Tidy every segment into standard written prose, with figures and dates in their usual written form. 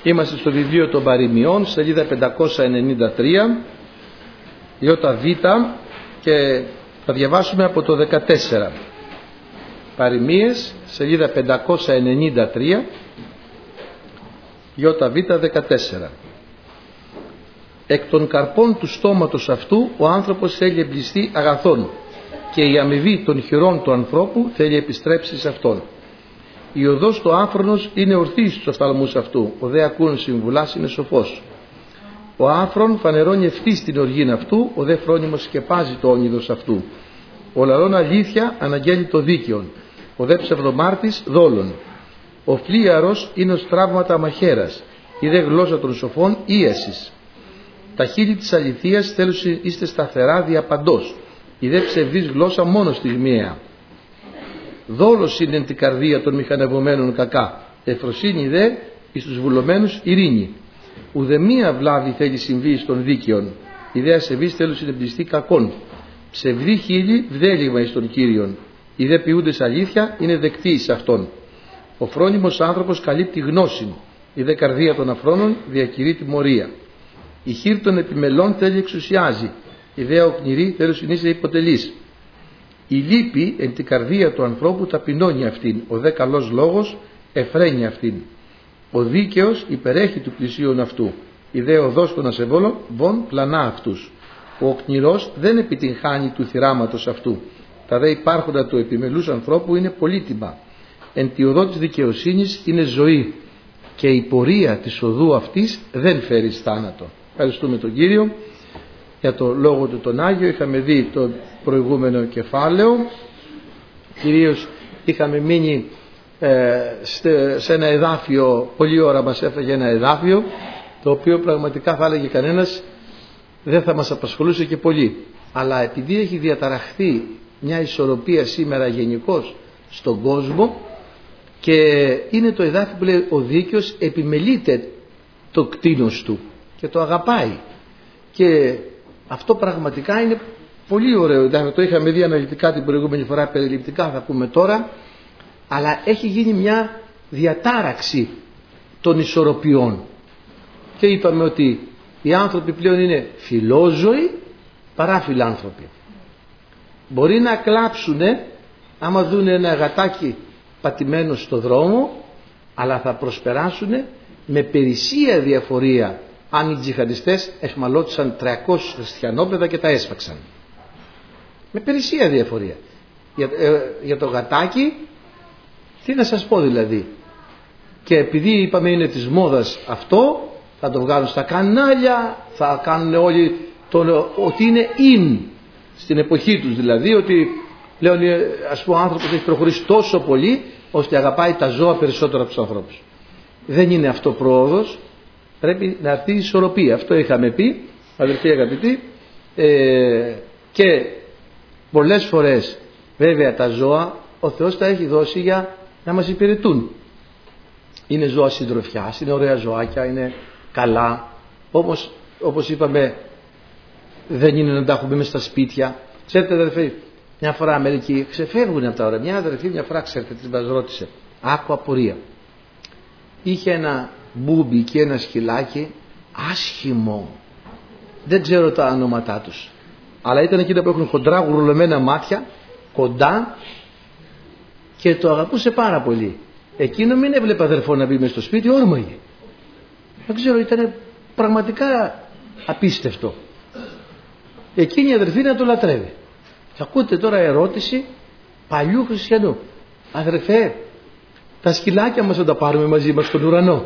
Είμαστε στο βιβλίο των Παροιμιών, σελίδα 593, ΙΒ, και θα διαβάσουμε από το 14. Παροιμίες, σελίδα 593, ΙΒ 14. Εκ των καρπών του στόματος αυτού ο άνθρωπος θέλει εμπληστεί αγαθών, και η αμοιβή των χειρών του ανθρώπου θέλει επιστρέψει σε αυτόν. Η οδός του άφρονος είναι ορθή στους οφθαλμούς αυτού, ο δε ακούν συμβουλάς είναι σοφός. Ο άφρον φανερώνει ευθύ στην οργήν αυτού, ο δε φρόνιμος σκεπάζει το όνειδος αυτού. Ο λαλών αλήθεια αναγγέλει το δίκαιον, ο δε ψευδομάρτης δόλων. Ο φλίαρος είναι ως τραύματα μαχαίρας, η δε γλώσσα των σοφών ίασης. Τα χείλη της αληθείας θέλουν είστε σταθερά διαπαντός, η δε ψευδής γλώσσα μόνο στιγμιαία. Δόλος είναι την καρδία των μηχανευομένων κακά, ευφροσύνη δε εις τους βουλωμένους ειρήνη. Ουδεμία βλάβη θέλει συμβεί εις των δίκαιων, η δε ασεβής θέλουν συνεμπληστεί κακών. Ψευδή χείλη βδέλυγμα εις των Κύριων, οι δε ποιούντες αλήθεια είναι δεκτοί εις αυτόν. Ο φρόνιμος άνθρωπος καλύπτει γνώση, η δε καρδία των αφρόνων διακηρύει τιμωρία. Η χείρ των επιμελών θέλει εξουσιάζει, η δε οκνηρή θέλει συνείσαι υποτελής. Η λύπη εν την καρδία του ανθρώπου ταπεινώνει αυτήν, ο δε καλός λόγος εφραίνει αυτήν. Ο δίκαιος υπερέχει του πλησίον αυτού, η δε οδός των ασεβόλων πλανά αυτούς. Ο οκνηρός δεν επιτυγχάνει του θυράματος αυτού, τα δε υπάρχοντα του επιμελούς ανθρώπου είναι πολύτιμα. Εν τη οδό της δικαιοσύνης είναι ζωή, και η πορεία της οδού αυτής δεν φέρει θάνατο. Ευχαριστούμε τον Κύριο για το λόγο του τον Άγιο. Είχαμε δει το προηγούμενο κεφάλαιο, κυρίως είχαμε μείνει σε ένα εδάφιο, πολλή ώρα μας έφαγε ένα εδάφιο, το οποίο πραγματικά θα έλεγε κανένας δεν θα μας απασχολούσε και πολύ, αλλά επειδή έχει διαταραχθεί μια ισορροπία σήμερα γενικώς στον κόσμο, και είναι το εδάφιο που λέει ο δίκαιος επιμελείται το κτήνος του και το αγαπάει, και αυτό πραγματικά είναι πολύ ωραίο. Το είχαμε δει αναλυτικά την προηγούμενη φορά, περιληπτικά θα πούμε τώρα, αλλά έχει γίνει μια διατάραξη των ισορροπιών, και είπαμε ότι οι άνθρωποι πλέον είναι φιλόζωοι παρά φιλάνθρωποι. Μπορεί να κλάψουνε άμα δουν ένα γατάκι πατημένο στο δρόμο, αλλά θα προσπεράσουνε με περισσία διαφορία αν οι τζιχαντιστές εχμαλώτησαν 300 χριστιανόπαιδα και τα έσφαξαν. Με περισσία διαφορία. Για το γατάκι, τι να σας πω δηλαδή. Και επειδή είπαμε είναι της μόδας αυτό, θα το βγάλουν στα κανάλια, θα κάνουν όλοι ότι είναι in στην εποχή τους, δηλαδή ότι λέω, ας πούμε, ο άνθρωπος έχει προχωρήσει τόσο πολύ ώστε αγαπάει τα ζώα περισσότερο από τους ανθρώπους. Δεν είναι αυτό πρόοδος. Πρέπει να έρθει η ισορροπία. Αυτό είχαμε πει, αδελφοί αγαπητοί, και πολλές φορές βέβαια τα ζώα ο Θεός τα έχει δώσει για να μας υπηρετούν. Είναι ζώα συντροφιάς, είναι ωραία ζωάκια, είναι καλά, όμως όπως είπαμε δεν είναι να τα έχουμε μέσα στα σπίτια. Ξέρετε αδελφοί, μια φορά μερικοί ξεφεύγουν από τα ωραία. Μια αδελφή μια φορά, ξέρετε, της μας ρώτησε, άκου απορία, είχε ένα μπούμπι και ένα σκυλάκι άσχημο, δεν ξέρω τα ονόματά τους, αλλά ήταν εκείνα που έχουν χοντρά γουρλωμένα μάτια, κοντά, και το αγαπούσε πάρα πολύ. Εκείνο μην έβλεπε αδερφό να μπει μες στο σπίτι, όρμαγε. Δεν ξέρω, ήταν πραγματικά απίστευτο. Εκείνη η αδερφή να το λατρεύει. Και ακούτε τώρα ερώτηση παλιού χριστιανού, αδερφέ, τα σκυλάκια μας θα τα πάρουμε μαζί μας στον ουρανό?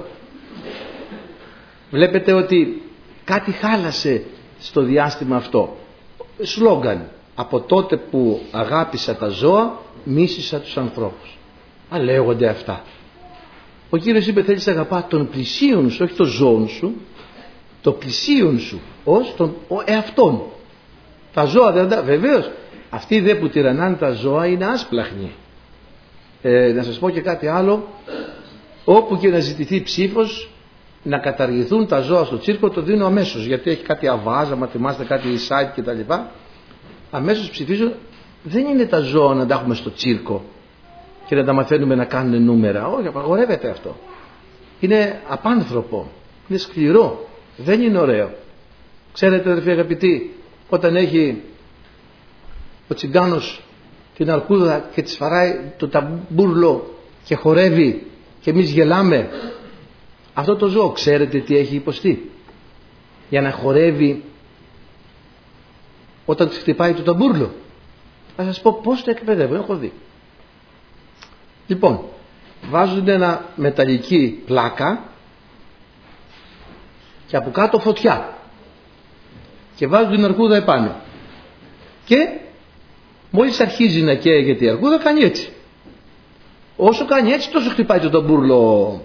Βλέπετε ότι κάτι χάλασε στο διάστημα αυτό. Σλόγγαν, από τότε που αγάπησα τα ζώα μίσησα τους ανθρώπους. Λέγονται αυτά. Ο Κύριος είπε θέλεις να αγαπά τον πλησίον σου, όχι το ζώον σου, το πλησίον σου ως τον εαυτόν. Τα ζώα δεν τα, βεβαίως αυτοί δε που τυραννάνε τα ζώα είναι άσπλαχνοι. Να σας πω και κάτι άλλο, όπου και να ζητηθεί ψήφος να καταργηθούν τα ζώα στο τσίρκο, το δίνω αμέσως, γιατί έχει κάτι αβάζα, μα θυμάστε κάτι site και τα λοιπά. Αμέσως ψηφίζω. Δεν είναι τα ζώα να τα έχουμε στο τσίρκο και να τα μαθαίνουμε να κάνουν νούμερα. Όχι, απαγορεύεται αυτό. είναι απάνθρωπο, είναι σκληρό, δεν είναι ωραίο. Ξέρετε αδερφοί αγαπητοί, όταν έχει ο τσιγκάνος την αρκούδα και της φαράει το ταμπούρλο και χορεύει και εμείς γελάμε, αυτό το ζώο ξέρετε τι έχει υποστεί για να χορεύει όταν της χτυπάει το ταμπούρλο? Θα σας πω πώς το εκπαιδεύω, έχω δει. Λοιπόν, βάζουν ένα μεταλλική πλάκα και από κάτω φωτιά και βάζουν την αρκούδα επάνω και μόλις αρχίζει να καίγεται η αρκούδα κάνει έτσι. Όσο κάνει έτσι τόσο χτυπάει το ταμπούρλο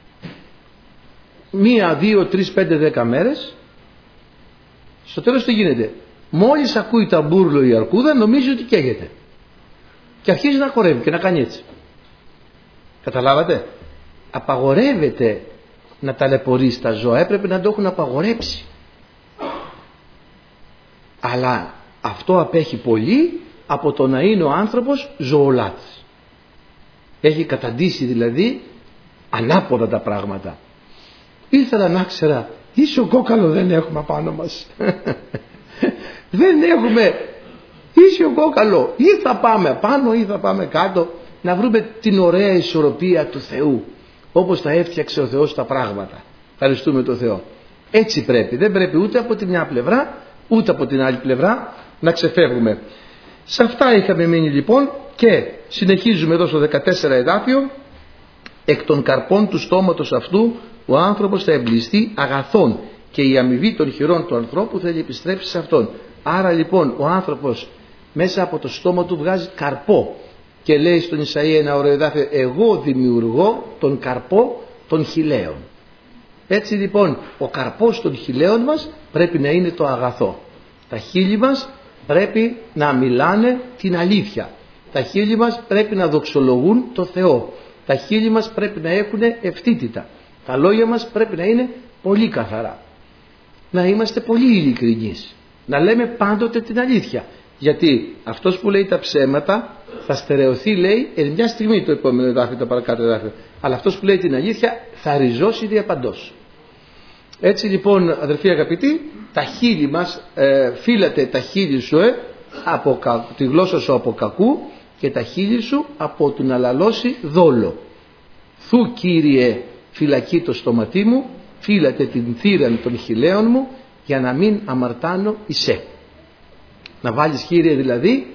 1, 2, 3, 5, 10 μέρες. Στο τέλος τι γίνεται? Μόλις ακούει ταμπούρλο η αρκούδα νομίζει ότι καίγεται και αρχίζει να χορεύει και να κάνει έτσι. Καταλάβατε? Απαγορεύεται να ταλαιπωρήσει τα ζώα, έπρεπε να το έχουν απαγορέψει. Αλλά αυτό απέχει πολύ από το να είναι ο άνθρωπος ζωολάτης. Έχει καταντήσει δηλαδή ανάποδα τα πράγματα. Ήθελα να ξέρα, ίσιο κόκαλο δεν έχουμε πάνω μας. Δεν έχουμε ίσιο κόκαλο, ή θα πάμε πάνω ή θα πάμε κάτω, να βρούμε την ωραία ισορροπία του Θεού, όπως τα έφτιαξε ο Θεός τα πράγματα. Ευχαριστούμε τον Θεό. Έτσι πρέπει, δεν πρέπει ούτε από τη μια πλευρά ούτε από την άλλη πλευρά να ξεφεύγουμε. Σε αυτά είχαμε μείνει λοιπόν και συνεχίζουμε εδώ στο 14 εδάφιο. Εκ των καρπών του στόματος αυτού ο άνθρωπος θα εμπλιστεί αγαθών και η αμοιβή των χειρών του ανθρώπου θα επιστρέψει σε αυτόν. Άρα λοιπόν ο άνθρωπος μέσα από το στόμα του βγάζει καρπό και λέει στον Ισαΐα ένα ωραίο εδάφιο, εγώ δημιουργώ τον καρπό των χιλαίων. Έτσι λοιπόν ο καρπός των χιλαίων μας πρέπει να είναι το αγαθό. Τα χείλη μας πρέπει να μιλάνε την αλήθεια. Τα χείλη μας πρέπει να δοξολογούν το Θεό. Τα χείλη μας πρέπει να έχουν ευθύτητα. Τα λόγια μας πρέπει να είναι πολύ καθαρά. Να είμαστε πολύ ειλικρινείς. Να λέμε πάντοτε την αλήθεια. Γιατί αυτός που λέει τα ψέματα θα στερεωθεί, λέει, μια στιγμή το επόμενο εδάφιο, το παρακάτω εδάφιο. Αλλά αυτός που λέει την αλήθεια θα ριζώσει διαπαντός. Έτσι λοιπόν αδερφοί αγαπητοί, τα χείλη μας, φύλατε τα χείλη σου από τη γλώσσα σου από κακού και τα χείλη σου από του να λαλώσει δόλο. Θου Κύριε φυλακή το στόματί μου, φύλατε την θύραν των χιλαίων μου για να μην αμαρτάνω εισέ. Να βάλεις Κύριε δηλαδή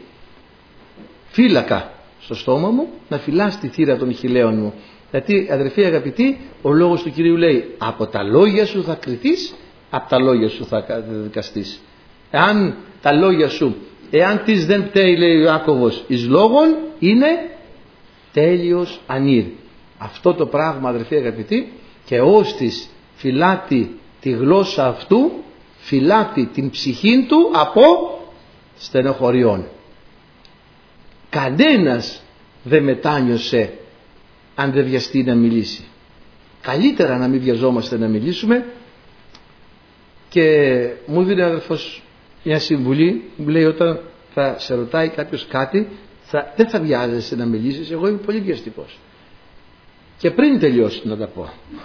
φύλακα στο στόμα μου, να φυλάς τη θύρα των χιλαίων μου. Γιατί αδερφοί αγαπητοί, ο λόγος του Κυρίου λέει από τα λόγια σου θα κριθείς, από τα λόγια σου θα δικαστείς. Εάν τα λόγια σου, εάν τις δεν πταίει, λέει ο Ιάκωβος, εις λόγων είναι τέλειος ανήρ. Αυτό το πράγμα αδερφοί αγαπητοί, και όστις φυλάτη τη γλώσσα αυτού, φυλάτη την ψυχήν του από στενοχωριών. Κανένας δεν μετάνιωσε αν δεν βιαστεί να μιλήσει. Καλύτερα να μην βιαζόμαστε να μιλήσουμε. Και μου δίνει αδερφός μια συμβουλή, μου λέει όταν θα σε ρωτάει κάποιος κάτι δεν θα βιάζεσαι να μιλήσεις, εγώ είμαι πολύ βιαστικός και πριν τελειώσει να τα πω.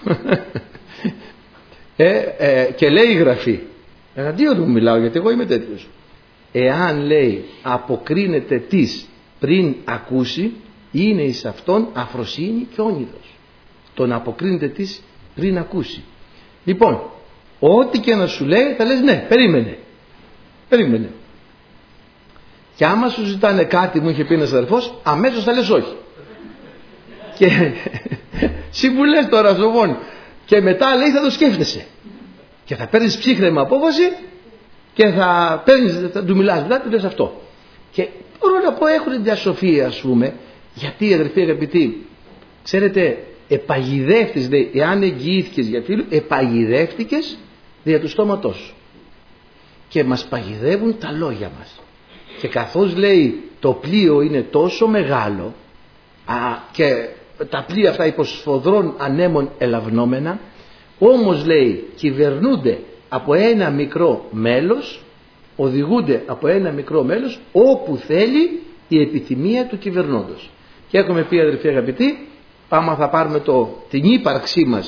Και λέει η Γραφή, εναντίον μου μιλάω γιατί εγώ είμαι τέτοιος, εάν λέει αποκρίνεται της πριν ακούσει, είναι εις αυτόν αφροσύνη και όνειδος. Το να αποκρίνεται της πριν ακούσει. Λοιπόν, ό,τι και να σου λέει θα λες ναι, περίμενε. Και άμα σου ζητάνε κάτι, μου είχε πει ένας αδερφός, αμέσως θα λες όχι. Και συμβουλές τώρα στο μόνο. Και μετά λέει θα το σκέφτεσαι. Και θα παίρνεις ψύχρεμα απόφαση και θα του μιλάς μετά, του λες αυτό. Και μπορώ να πω έχουν διασοφία ας πούμε. Γιατί αδερφοί αγαπητοί, ξέρετε, επαγιδεύτηκες, λέει, εάν εγγυήθηκες για φίλου, επαγιδεύτηκες δια του στόματός σου. Και μας παγιδεύουν τα λόγια μας. Και καθώς λέει το πλοίο είναι τόσο μεγάλο και τα πλοία αυτά υποσφοδρών ανέμων ελαυνόμενα, όμως λέει κυβερνούνται από ένα μικρό μέλος, οδηγούνται από ένα μικρό μέλος όπου θέλει η επιθυμία του κυβερνώντος. Και έχουμε πει αδερφοί αγαπητοί, άμα θα πάρουμε την ύπαρξή μας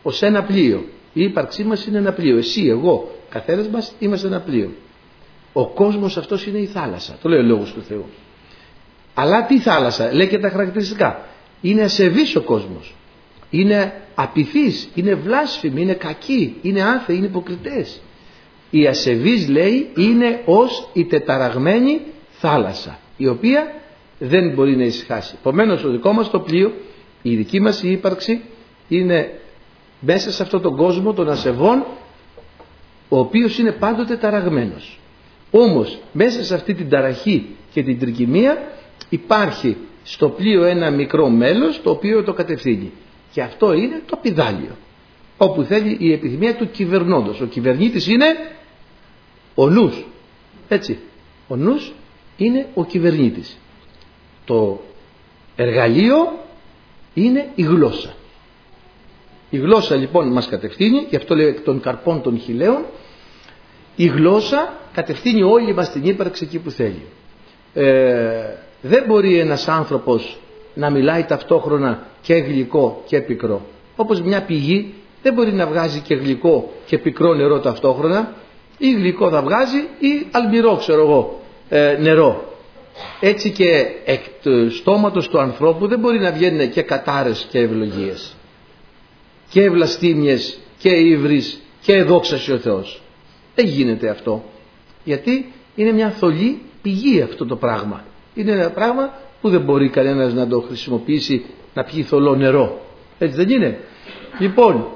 ως ένα πλοίο. Η ύπαρξή μας είναι ένα πλοίο. Εσύ, εγώ, καθένας μας είμαστε ένα πλοίο. Ο κόσμος αυτός είναι η θάλασσα. Το λέει ο Λόγος του Θεού. Αλλά τι θάλασσα? Λέει και τα χαρακτηριστικά. Είναι ασεβής ο κόσμος. Είναι απειθής, είναι βλάσφημοι, είναι κακοί, είναι άθεοι, είναι υποκριτές. Η ασεβής, λέει, είναι ως η τεταραγμένη θάλασσα, η οποία δεν μπορεί να ησυχάσει. Επομένως, το δικό μας το πλοίο, η δική μας η ύπαρξη είναι μέσα σε αυτόν τον κόσμο των ασεβών, ο οποίος είναι πάντοτε ταραγμένος. Όμως μέσα σε αυτή την ταραχή και την τρικυμία υπάρχει στο πλοίο ένα μικρό μέλος το οποίο το κατευθύνει, και αυτό είναι το πηδάλιο, όπου θέλει η επιθυμία του κυβερνώντος. Ο κυβερνήτης είναι ο νους, έτσι, ο νους είναι ο κυβερνήτης. Το εργαλείο είναι η γλώσσα. Η γλώσσα λοιπόν μας κατευθύνει, και αυτό λέει εκ των καρπών των χιλαίων. Η γλώσσα κατευθύνει όλη μας την ύπαρξη εκεί που θέλει. Δεν μπορεί ένας άνθρωπος να μιλάει ταυτόχρονα και γλυκό και πικρό. Όπως μια πηγή δεν μπορεί να βγάζει και γλυκό και πικρό νερό ταυτόχρονα. Ή γλυκό θα βγάζει ή αλμυρό, ξέρω εγώ, νερό. Έτσι και εκ του στόματος του ανθρώπου δεν μπορεί να βγαίνουν και κατάρες και ευλογίες, και βλαστήμιες και ύβρις και δόξαση ο Θεός. Δεν γίνεται αυτό, γιατί είναι μια θολή πηγή αυτό το πράγμα. Είναι ένα πράγμα που δεν μπορεί κανένας να το χρησιμοποιήσει να πιει θολό νερό. Έτσι δεν είναι? Λοιπόν,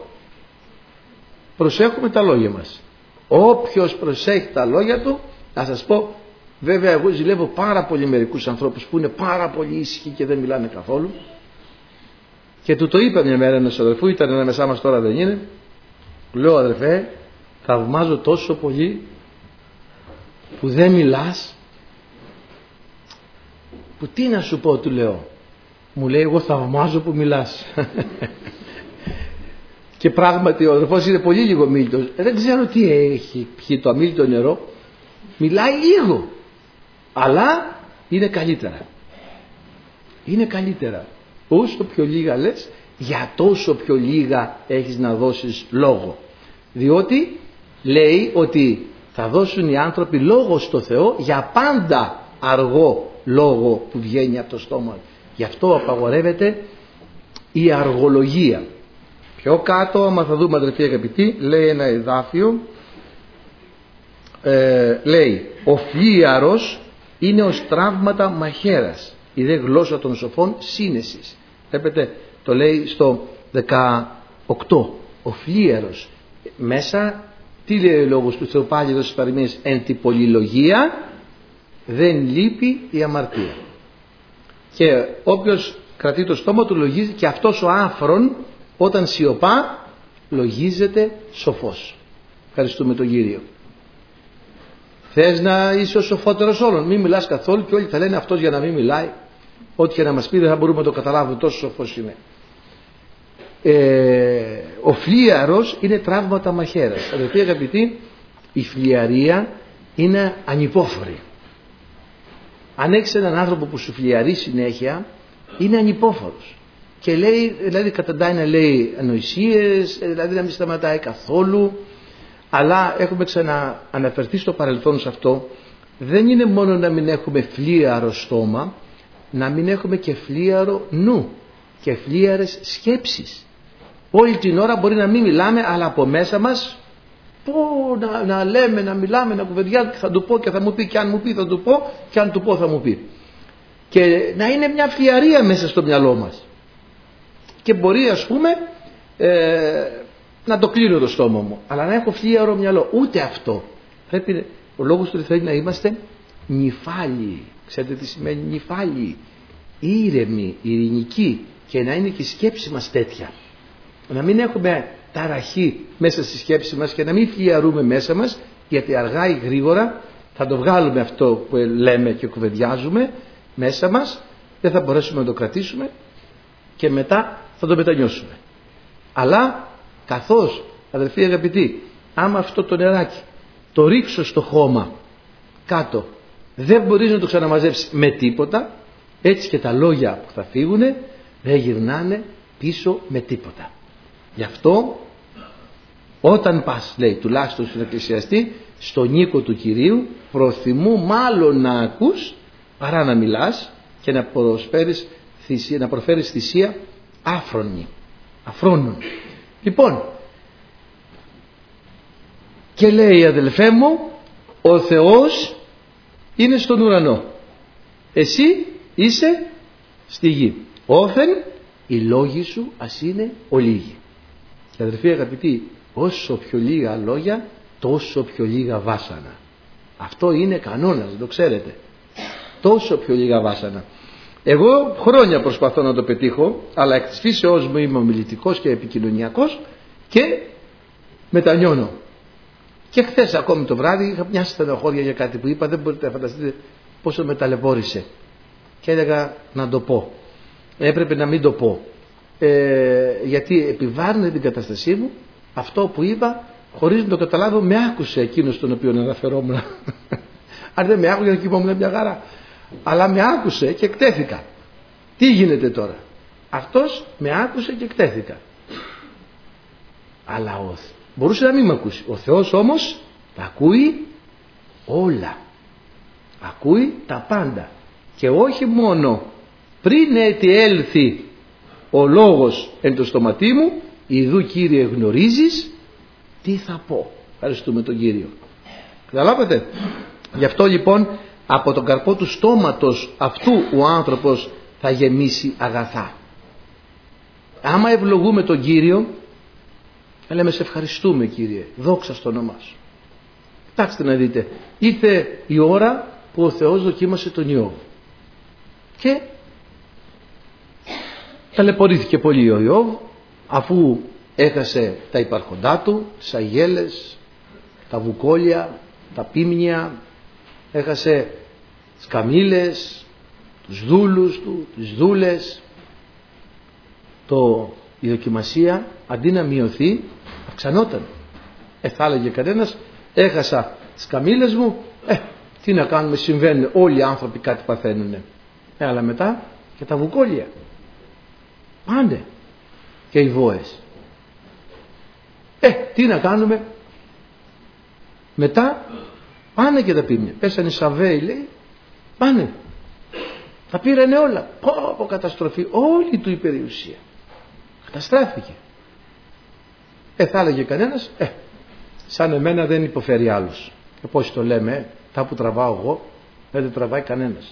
προσέχουμε τα λόγια μας. Όποιος προσέχει τα λόγια του, να σας πω, βέβαια εγώ ζηλεύω πάρα πολύ μερικούς ανθρώπους που είναι πάρα πολύ ήσυχοι και δεν μιλάνε καθόλου, και του το είπα μια μέρα ένας αδερφού, ήταν ανάμεσά μας, τώρα δεν είναι. Λέω, αδερφέ, θαυμάζω τόσο πολύ που δεν μιλάς, που τι να σου πω, του λέω. Μου λέει, εγώ θαυμάζω που μιλάς. Και πράγματι ο αδερφός είναι πολύ λίγο μίλητος, δεν ξέρω τι έχει πιει το αμίλητο νερό, μιλάει λίγο, αλλά είναι καλύτερα. Είναι καλύτερα. Όσο πιο λίγα λες, για τόσο πιο λίγα έχεις να δώσεις λόγο. Διότι λέει ότι θα δώσουν οι άνθρωποι λόγο στο Θεό για πάντα αργό λόγο που βγαίνει από το στόμα. Γι' αυτό απαγορεύεται η αργολογία. Πιο κάτω, άμα θα δούμε, αδερφοί αγαπητοί, λέει ένα εδάφιο, λέει, ο φλίαρος είναι ως τραύματα μαχαίρας, η δε γλώσσα των σοφών σύνεσης. Βλέπετε, το λέει στο 18, ο φλίαρος. Μέσα τι λέει ο Λόγος του Θεού πάλι εδώ στις παροιμίες? Εν τη πολυλογία δεν λείπει η αμαρτία. Και όποιος κρατεί το στόμα του λογίζει, και αυτός ο άφρον όταν σιωπά λογίζεται σοφός. Ευχαριστούμε τον Κύριο. Θες να είσαι ο σοφότερος όλων? Μην μιλάς καθόλου, και όλοι θα λένε αυτός για να μην μιλάει, ό,τι και να μας πει δεν θα μπορούμε να το καταλάβουμε, τόσο σοφός είναι. Ο φλίαρος είναι τραύματα μαχαίρας. Αδελφοί αγαπητοί, η φλιαρία είναι ανυπόφορη. Αν έχεις έναν άνθρωπο που σου φλιαρεί συνέχεια, είναι ανυπόφορος. Και λέει, δηλαδή καταντάει να λέει ανοησίες, δηλαδή να μην σταματάει καθόλου. Αλλά έχουμε ξανααναφερθεί στο παρελθόν σε αυτό. Δεν είναι μόνο να μην έχουμε φλίαρο στόμα, να μην έχουμε και φλίαρο νου και φλίαρες σκέψεις. Όλη την ώρα μπορεί να μην μιλάμε, αλλά από μέσα μας να λέμε, να μιλάμε, να κουβεντιάζουμε, και θα του πω και θα μου πει, και αν μου πει θα του πω, και αν του πω θα μου πει. Και να είναι μια φλιαρία μέσα στο μυαλό μας. Και μπορεί, ας πούμε, να το κλείνω το στόμα μου, αλλά να έχω φλίαρο μυαλό. Ούτε αυτό. Πρέπει, ο Λόγος του θέλει να είμαστε νυφάλιοι. Ξέρετε τι σημαίνει νυφάλιοι? Ήρεμοι, ειρηνικοί, και να είναι και η σκέψη μας τέτοια. Να μην έχουμε ταραχή μέσα στη σκέψη μας και να μην φλιαρούμε μέσα μας, γιατί αργά ή γρήγορα θα το βγάλουμε αυτό που λέμε και κουβεντιάζουμε μέσα μας, δεν θα μπορέσουμε να το κρατήσουμε και μετά θα το μετανιώσουμε. Αλλά καθώς, αδελφοί αγαπητοί, άμα αυτό το νεράκι το ρίξω στο χώμα κάτω, δεν μπορείς να το ξαναμαζέψεις με τίποτα, έτσι και τα λόγια που θα φύγουν δεν γυρνάνε πίσω με τίποτα. Γι' αυτό όταν πας, λέει, τουλάχιστον στον εκκλησιαστή, στον οίκο του Κυρίου, προθυμού μάλλον να ακούς παρά να μιλάς και να προφέρεις θυσία αφρόνων. Λοιπόν, και λέει, αδελφέ μου, ο Θεός είναι στον ουρανό, εσύ είσαι στη γη, όθεν οι λόγοι σου ας είναι ολίγοι. Και αδελφοί αγαπητοί, όσο πιο λίγα λόγια, τόσο πιο λίγα βάσανα. Αυτό είναι κανόνας, το ξέρετε. Τόσο πιο λίγα βάσανα. Εγώ χρόνια προσπαθώ να το πετύχω, αλλά εκ της φύσεώς μου είμαι ομιλητικός και επικοινωνιακός και μετανιώνω. Και χθες ακόμη το βράδυ είχα μια στενοχώρια για κάτι που είπα, δεν μπορείτε να φανταστείτε πόσο με ταλαιπώρησε. Και έλεγα να το πω. Έπρεπε να μην το πω. Γιατί επιβάρυνε την κατάστασή μου. Αυτό που είπα, χωρίς να το καταλάβω, με άκουσε εκείνος τον οποίο αναφερόμουν. Αν δεν με άκουσε, θα κοιμόμουν μια χαρά. Αλλά με άκουσε και εκτέθηκα. Τι γίνεται τώρα? Αυτός με άκουσε και εκτέθηκα. Αλλά μπορούσε να μην με ακούσει. Ο Θεός όμως τα ακούει όλα. Ακούει τα πάντα. Και όχι μόνο πριν έλθει ο λόγος εν το στοματί μου, ιδού Κύριε γνωρίζεις τι θα πω. Ευχαριστούμε τον Κύριο. Καταλάβατε? Γι' αυτό λοιπόν από τον καρπό του στόματος αυτού ο άνθρωπος θα γεμίσει αγαθά. Άμα ευλογούμε τον Κύριο, λέμε σε ευχαριστούμε Κύριε, δόξα στο όνομά σου. Κοιτάξτε να δείτε, ήρθε η ώρα που ο Θεός δοκίμασε τον Ιώβ και ταλαιπωρήθηκε πολύ ο Ιώβ, αφού έχασε τα υπάρχοντά του, τις αγέλες, τα βουκόλια, τα πίμνια, έχασε τις καμήλες, τους δούλους του, τις δούλες. Η δοκιμασία αντί να μειωθεί αυξανόταν. Θα έλεγε κανένας, έχασα τις καμήλες μου, τι να κάνουμε, συμβαίνουν, όλοι οι άνθρωποι κάτι παθαίνουν. Αλλά μετά και τα βουκόλια πάνε και οι βόες. Τι να κάνουμε, μετά πάνε και τα πίμνια. Πέσανε οι Σαββαίοι, λέει, πάνε, τα πήρανε όλα. Πω καταστροφή, όλη του η περιουσία καταστράφηκε. Θα έλεγε κανένας, σαν εμένα δεν υποφέρει άλλος. Και πώς το λέμε, τα που τραβάω εγώ δεν το τραβάει κανένας.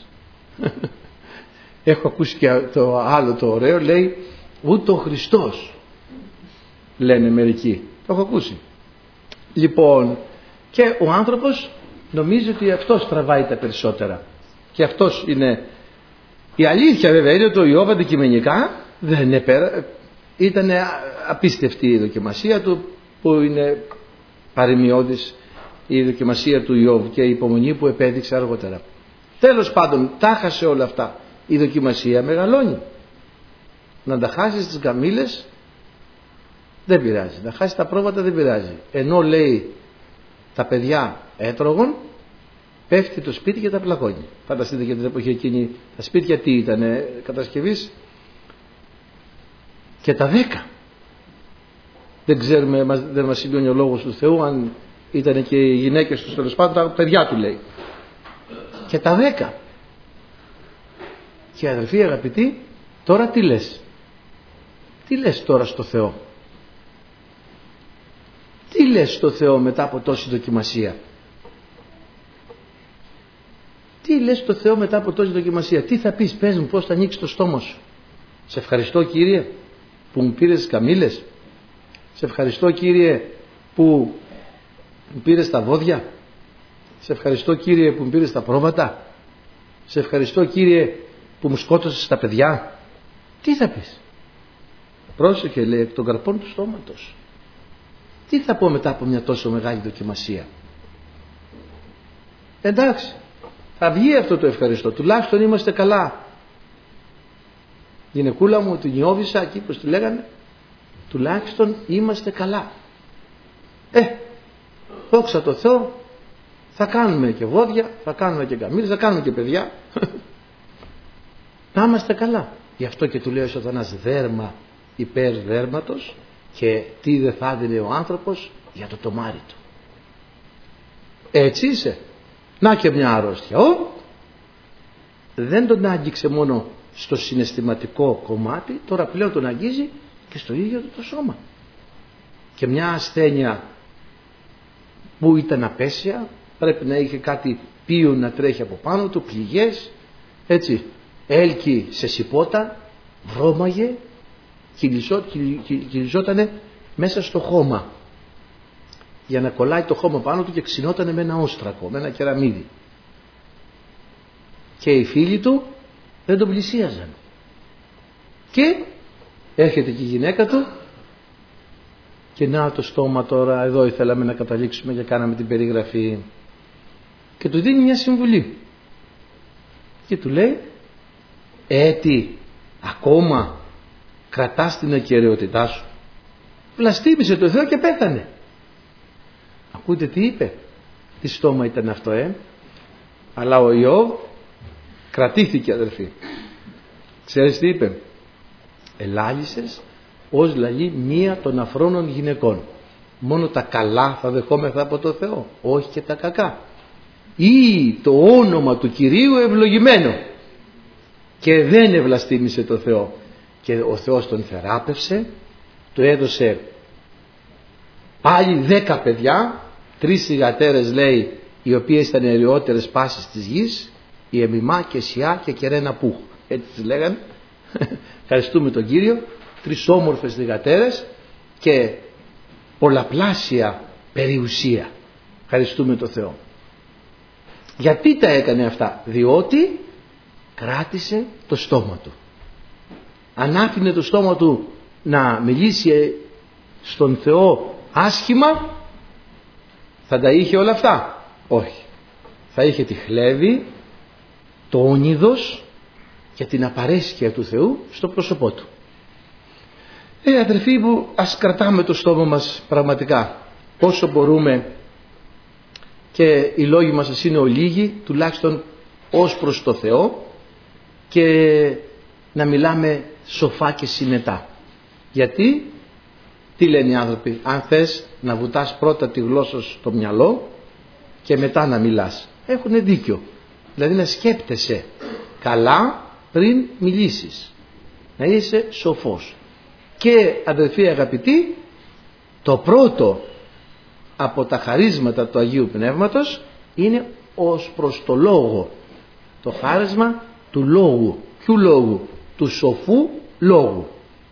Έχω ακούσει και το άλλο το ωραίο, λέει, ούτε ο Χριστός, λένε μερικοί. Το έχω ακούσει. Λοιπόν, και ο άνθρωπος νομίζει ότι αυτός τραβάει τα περισσότερα. Και αυτός είναι. Η αλήθεια βέβαια είναι ότι ο Ιώβ αντικειμενικά δεν ήταν απίστευτη η δοκιμασία του, που είναι παρημιώδης η δοκιμασία του Ιώβ και η υπομονή που επέδειξε αργότερα. Τέλος πάντων, τα χάσε όλα αυτά. Η δοκιμασία μεγαλώνει. Να τα χάσεις τις καμήλες δεν πειράζει, να χάσεις τα πρόβατα δεν πειράζει. Ενώ λέει τα παιδιά έτρωγον, πέφτει το σπίτι και τα πλακώνει. Φανταστείτε για την εποχή εκείνη τα σπίτια τι ήτανε κατασκευής? Και τα 10. Δεν ξέρουμε, δεν μας συμπιώνει ο λόγος του Θεού αν ήταν και οι γυναίκες του, τέλος πάντων τα παιδιά του λέει. Και τα 10. Και αδελφοί αγαπητοί, τώρα τι λες? Τι λες τώρα στο Θεό? Τι λες στο Θεό μετά από τόση δοκιμασία? Τι λες στο Θεό μετά από τόση δοκιμασία? Τι θα πεις? Πες μου, πώς θα ανοίξεις το στόμα σου. Σε ευχαριστώ Κύριε που μου πήρες τις καμήλες. Σε ευχαριστώ Κύριε που μου πήρες τα βόδια. Σε ευχαριστώ Κύριε που μου πήρες τα πρόβατα. Σε ευχαριστώ Κύριε που μου σκότωσες τα παιδιά. Τι θα πεις? Πρόσεχε, λέει, εκ των καρπών του στόματος. Τι θα πω μετά από μια τόσο μεγάλη δοκιμασία? Εντάξει, θα βγει αυτό το ευχαριστώ. Τουλάχιστον είμαστε καλά. Γυναικούλα μου, την Ιώβησα εκεί πως τη λέγανε, τουλάχιστον είμαστε καλά. Δόξα τω Θεώ, θα κάνουμε και βόδια, θα κάνουμε και καμήλες, θα κάνουμε και παιδιά. Να είμαστε καλά. Γι' αυτό και του λέει ο Σατανάς, δέρμα υπέρ δέρματος Και τι δεν θα έδινε ο άνθρωπος για το τομάρι του. Έτσι είσαι. Να και μια αρρώστια. Δεν τον άγγιξε μόνο στο συναισθηματικό κομμάτι, τώρα πλέον τον αγγίζει και στο ίδιο το σώμα. Και μια ασθένεια που ήταν απέσια, πρέπει να είχε κάτι πίο να τρέχει από πάνω του, πληγές, έτσι, έλκει σε σιπότα, βρώμαγε, κυλιζότανε μέσα στο χώμα για να κολλάει το χώμα πάνω του και ξυνότανε με ένα όστρακο, με ένα κεραμίδι. Και οι φίλοι του δεν τον πλησίαζαν. Και έρχεται και η γυναίκα του και να το στόμα τώρα, εδώ ήθελαμε να καταλήξουμε και κάναμε την περιγραφή, και του δίνει μια συμβουλή και του λέει, έτι ακόμα κρατάς την ακεραιότητά σου, βλαστήμησε το Θεό και πέθανε. Ακούτε τι είπε, τι στόμα ήταν αυτό, αλλά ο Ιώβ κρατήθηκε, αδελφοί. Ξέρεις τι είπε, ελάλησες ως λαλή μία των αφρόνων γυναικών, μόνο τα καλά θα δεχόμεθα από το Θεό, όχι και τα κακά, ή το όνομα του Κυρίου ευλογημένο. Και δεν ευλαστήμησε το Θεό, και ο Θεός τον θεράπευσε, του έδωσε πάλι 10 παιδιά, 3 θυγατέρες λέει, οι οποίες ήταναιριότερες πάσης της γης, η Εμιμά και Σιά και Κερένα Πούχ, έτσι τις λέγανε. Ευχαριστούμε τον Κύριο. 3 όμορφες θυγατέρες και πολλαπλάσια περιουσία. Ευχαριστούμε τον Θεό. Γιατί τα έκανε αυτά? Διότι κράτησε το στόμα του. Αν άφηνε το στόμα του να μιλήσει στον Θεό άσχημα, θα τα είχε όλα αυτά? Όχι. Θα είχε τη χλέβη, το όνειδος και την απαρέσκεια του Θεού στο πρόσωπό του. Αδερφοί μου, ας κρατάμε το στόμα μας πραγματικά όσο μπορούμε, και οι λόγοι μας ας είναι ολίγοι, τουλάχιστον ως προς το Θεό, και να μιλάμε σοφά και συνετά. Γιατί, τι λένε οι άνθρωποι, αν θες να βουτάς πρώτα τη γλώσσα στο μυαλό και μετά να μιλάς. Έχουν δίκιο. Δηλαδή να σκέπτεσαι καλά πριν μιλήσεις, να είσαι σοφός. Και αδελφοί αγαπητοί, το πρώτο από τα χαρίσματα του Αγίου Πνεύματος είναι ως προς το λόγο, το χάρισμα του λόγου. Ποιου λόγου? Του σοφού λόγου.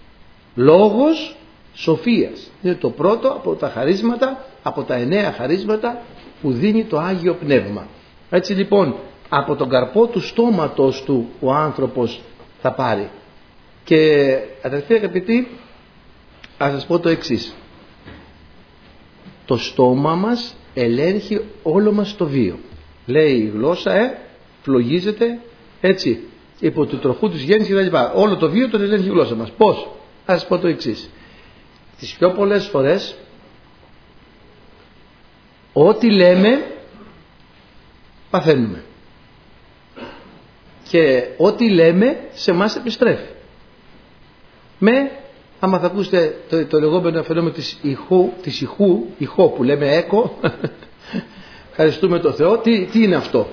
Λόγος σοφίας είναι το πρώτο από τα χαρίσματα, από τα 9 χαρίσματα που δίνει το Άγιο Πνεύμα. Έτσι λοιπόν, από τον καρπό του στόματος του ο άνθρωπος θα πάρει. Και αδελφοί αγαπητοί, ας σας πω το εξής. Το στόμα μας ελέγχει όλο μας το βίο. Λέει η γλώσσα, φλογίζεται, έτσι, υπό του τροχού τους γέννηση κτλ. Όλο το βίο τον ελέγχει η γλώσσα μας. Πώς? Ας σας πω το εξής. Τις πιο πολλές φορές ό,τι λέμε παθαίνουμε, και ό,τι λέμε σε εμάς επιστρέφει. Άμα θα ακούσετε το λεγόμενο φαινόμενο της ηχού που λέμε έκο, ευχαριστούμε τον Θεό. Τι είναι αυτό?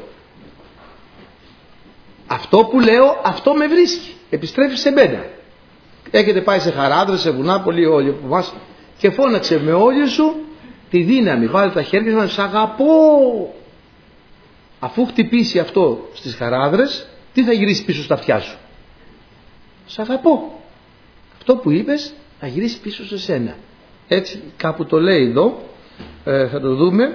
Αυτό που λέω, αυτό με βρίσκει, επιστρέφει σε μένα. Έχετε πάει σε χαράδρες, σε βουνά, πολλοί όλοι από εμάς, και φώναξε με όλη σου τη δύναμη, βάλε τα χέρια σου, σ' αγαπώ. Αφού χτυπήσει αυτό στις χαράδρες, τι θα γυρίσει πίσω στα αυτιά σου? Σ' αγαπώ. Αυτό που είπες θα γυρίσει πίσω σε σένα. Έτσι κάπου το λέει εδώ, θα το δούμε.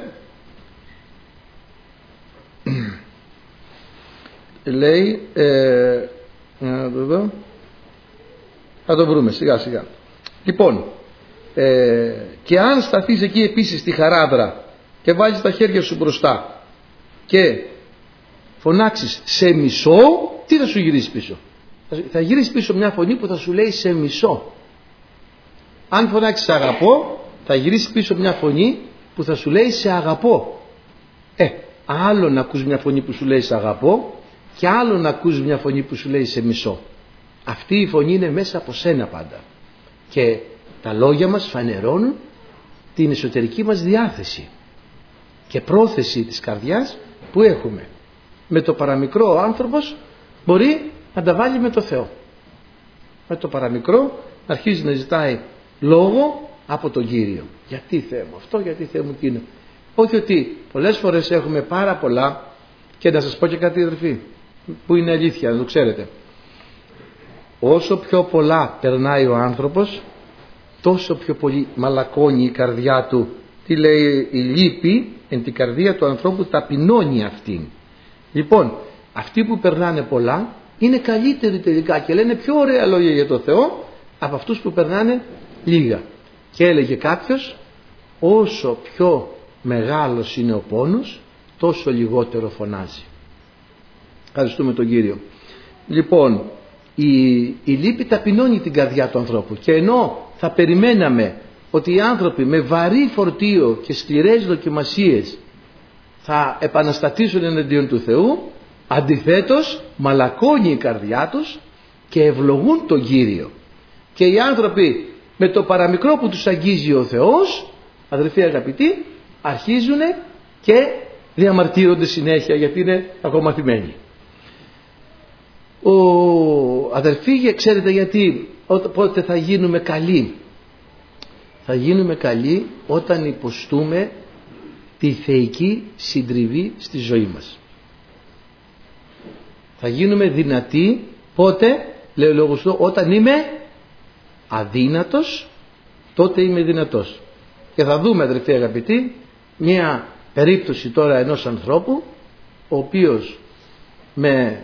Λέει, να το δω, θα το βρούμε σιγά σιγά. Λοιπόν, και αν σταθείς εκεί επίσης στη χαράδρα και βάλεις τα χέρια σου μπροστά και φωνάξεις σε μισώ, τι θα σου γυρίσει πίσω? Θα γυρίσει πίσω μια φωνή που θα σου λέει σε μισώ. Αν φωνάξεις αγαπώ, θα γυρίσει πίσω μια φωνή που θα σου λέει σε αγαπώ. Άλλο να ακούς μια φωνή που σου λέει σε αγαπώ, και άλλο να ακούς μια φωνή που σου λέει σε μισώ. Αυτή η φωνή είναι μέσα από σένα πάντα. Και Τα λόγια μας φανερώνουν την εσωτερική μας διάθεση και πρόθεση της καρδιάς που έχουμε. Με το παραμικρό ο άνθρωπος μπορεί να τα βάλει με το Θεό. Με το παραμικρό αρχίζει να ζητάει λόγο από τον Κύριο. Γιατί Θεέ μου αυτό, γιατί Θεέ μου εκείνο. Όχι ότι πολλές φορές έχουμε πάρα πολλά, και να σας πω και κάτι αδερφοί, που είναι αλήθεια, να το ξέρετε. Όσο πιο πολλά περνάει ο άνθρωπος, τόσο πιο πολύ μαλακώνει η καρδιά του. Τι λέει η λύπη εν την καρδία του ανθρώπου ταπεινώνει αυτήν. Λοιπόν, αυτοί που περνάνε πολλά είναι καλύτεροι τελικά και λένε πιο ωραία λόγια για το Θεό από αυτούς που περνάνε λίγα. Και έλεγε κάποιος, όσο πιο μεγάλος είναι ο πόνος, τόσο λιγότερο φωνάζει. Ευχαριστούμε τον Κύριο. Λοιπόν, η λύπη ταπεινώνει την καρδιά του ανθρώπου, και ενώ θα περιμέναμε ότι οι άνθρωποι με βαρύ φορτίο και σκληρές δοκιμασίες θα επαναστατήσουν εναντίον του Θεού, αντιθέτως μαλακώνει η καρδιά τους και ευλογούν τον Κύριο. Και οι άνθρωποι με το παραμικρό που τους αγγίζει ο Θεός, αδελφοί αγαπητοί, αρχίζουν και διαμαρτύρονται συνέχεια, γιατί είναι κακομαθημένοι. Αδελφοί, ξέρετε γιατί, πότε θα γίνουμε καλοί? Θα γίνουμε καλοί όταν υποστούμε τη θεϊκή συντριβή στη ζωή μας. Θα γίνουμε δυνατοί πότε? Λέει ο λόγος του, όταν είμαι αδύνατος, τότε είμαι δυνατός. Και θα δούμε, αδελφοί αγαπητοί, μια περίπτωση τώρα ενός ανθρώπου, ο οποίος με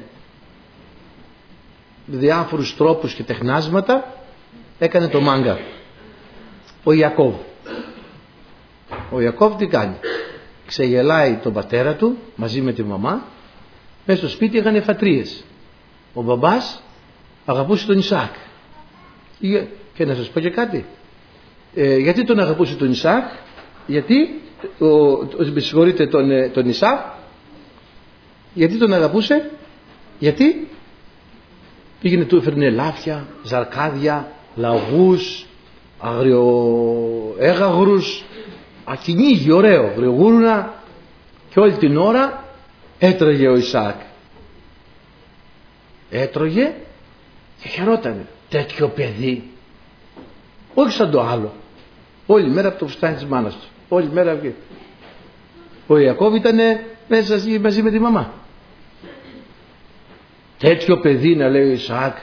διάφορους τρόπους και τεχνάσματα έκανε το μάγκα. Ο Ιακώβ. Ο Ιακώβ τι κάνει? Ξεγελάει τον πατέρα του μαζί με τη μαμά. Μέσα στο σπίτι είχαν φατρίες. Ο μπαμπάς αγαπούσε τον Ισαάκ. Και να σας πω και κάτι. Γιατί τον αγαπούσε τον Ισαάκ? Γιατί με συγχωρείτε τον Ισαάκ, γιατί τον αγαπούσε? Γιατί πήγαινε, του έφερνε λάφια, ζαρκάδια, λαγούς, αγριοέγαγρους, ακυνήγι ωραίο, αγριογούρουνα, και όλη την ώρα έτρωγε ο Ισαάκ. Έτρωγε και χαιρότανε. Τέτοιο παιδί, όχι σαν το άλλο, όλη μέρα από το φουστάνι της μάνας του, όλη μέρα. Ο Ιακώβ ήταν μέσα μαζί με τη μαμά. Τέτοιο παιδί, να λέει ο Ισαάκ,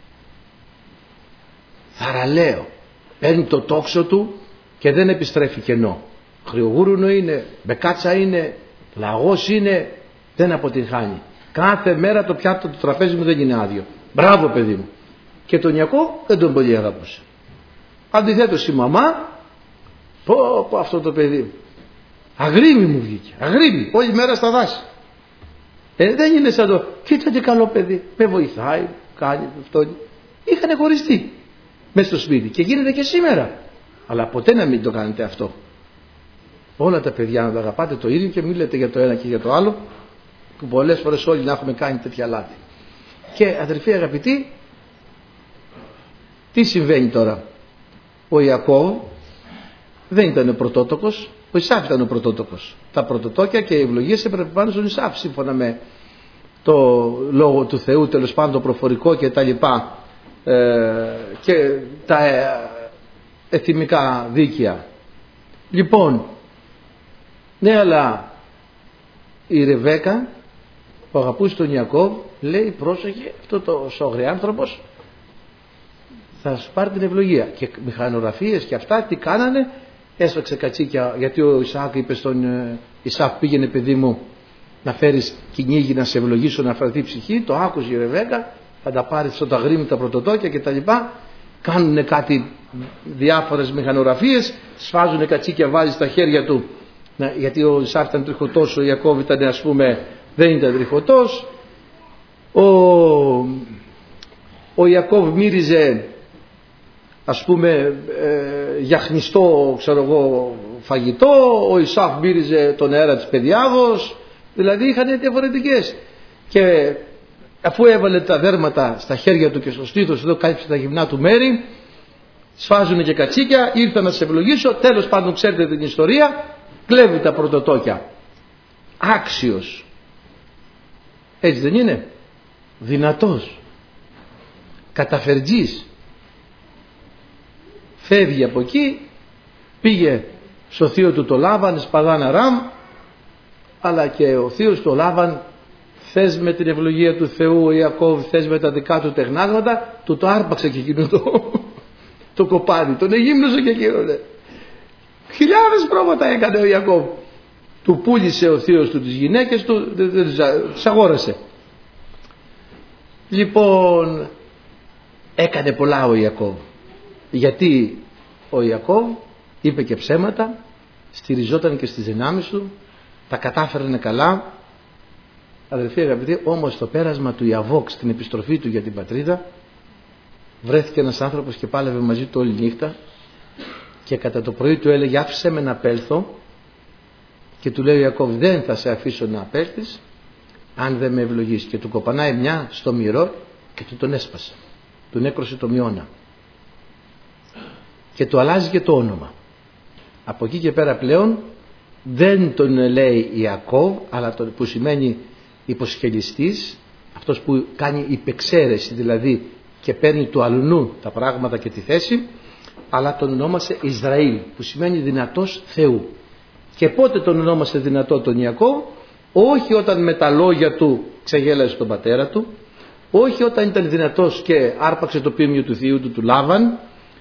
θαραλέο, παίρνει το τόξο του και δεν επιστρέφει κενό. Χρυογούρουνο είναι, μπεκάτσα είναι, λαγός είναι, δεν αποτυγχάνει. Κάθε μέρα το πιάτο του τραπέζι μου δεν είναι άδειο. Μπράβο παιδί μου. Και τον Ιακώβ δεν τον πολύ αγαπούσε. Αντιθέτως η μαμά, πω αυτό το παιδί, αγρίμι μου βγήκε, αγρίμι, όλη μέρα στα δάση. Δεν είναι σαν το, κοίτα τι καλό παιδί, με βοηθάει, κάνει αυτό. Είχαν χωριστεί μέσα στο σπίτι και γίνεται και σήμερα. Αλλά ποτέ να μην το κάνετε αυτό. Όλα τα παιδιά να τα αγαπάτε το ίδιο και μην λέτε για το ένα και για το άλλο, που πολλές φορές όλοι να έχουμε κάνει τέτοια λάθη. Και αδερφοί αγαπητοί, τι συμβαίνει τώρα? Ο Ιακώβ δεν ήταν ο πρωτότοκος, ο Ισαάκ ήταν ο πρωτότοκος. Τα πρωτοτόκια και οι ευλογίες έπρεπε πάνω στον Ισαάκ, σύμφωνα με το λόγο του Θεού, τέλος πάντων το προφορικό και τα λοιπά, και τα εθιμικά δίκαια. Λοιπόν, ναι, αλλά η Ρεβέκα που αγαπούσε τον Ιακώβ λέει, πρόσεχε, αυτό το σογριάνθρωπος θα σου πάρει την ευλογία. Και μηχανογραφίες και αυτά τι κάνανε? Έσφαξε κατσίκια, γιατί ο Ισαάκ είπε στον Ισαάκ, πήγαινε παιδί μου να φέρεις κυνήγι να σε ευλογήσω, να φερθεί ψυχή. Το άκουσε η Ρεβέκα, θα τα πάρει στο ταγρίμι, τα πρωτοτόκια και τα λοιπά. Κάνουνε κάτι, διάφορες μηχανογραφίες, σφάζουνε κατσίκια, βάζει στα χέρια του, γιατί ο Ισαάκ ήταν τριχωτός, ο Ιακώβ ήταν, ας πούμε, δεν ήταν τριχωτός. Ο Ιακώβ μύριζε, ας πούμε, γιαχνιστό, ξέρω εγώ, φαγητό. Ο Ισαάκ μύριζε τον αέρα της πεδιάδος. Δηλαδή είχαν διαφορετικές. Και αφού έβαλε τα δέρματα στα χέρια του και στο στήθος, εδώ κάλυψε τα γυμνά του μέρη, σφάζουν και κατσίκια, ήρθα να σε ευλογήσω, τέλος πάντων ξέρετε την ιστορία, κλέβει τα πρωτοτόκια. Άξιος. Έτσι δεν είναι? Δυνατός. Καταφερτζής. Φεύγει από εκεί, πήγε στο θείο του το Λάβαν, Σπαδάν Αράμ, αλλά και ο θείος του Λάβαν, θες με την ευλογία του Θεού, ο Ιακώβ, θες με τα δικά του τεχνάσματα, του το άρπαξε και εκείνο το κοπάδι, τον εγύμνωσε και εκείνο. Χιλιάδες πρόβατα έκανε ο Ιακώβ. Του πούλησε ο θείος του τις γυναίκες του, τις αγόρασε. Λοιπόν, έκανε πολλά ο Ιακώβ. Γιατί ο Ιακώβ είπε και ψέματα, στηριζόταν και στις δυνάμεις του, τα κατάφερνε καλά. Αδελφοί αγαπητοί, όμως στο πέρασμα του Ιαβόκ, στην επιστροφή του για την πατρίδα, βρέθηκε ένας άνθρωπος και πάλευε μαζί του όλη νύχτα και κατά το πρωί του έλεγε άφησέ με να απέλθω, και του λέει ο Ιακώβ δεν θα σε αφήσω να απέλθεις αν δεν με ευλογείς, και του κοπανάει μια στο μυρό και του τον έσπασε, του νέκρωσε το μειώνα και του αλλάζει και το όνομα. Από εκεί και πέρα πλέον δεν τον λέει Ιακώβ, αλλά τον, που σημαίνει υποσχελιστής, αυτός που κάνει υπεξαίρεση δηλαδή και παίρνει του αλουνού τα πράγματα και τη θέση, αλλά τον ονόμασε Ισραήλ, που σημαίνει δυνατός Θεού. Και πότε τον ονόμασε δυνατό τον Ιακώβ? Όχι όταν με τα λόγια του ξεγέλασε τον πατέρα του, όχι όταν ήταν δυνατός και άρπαξε το ποίμιο του θείου του Λάβαν,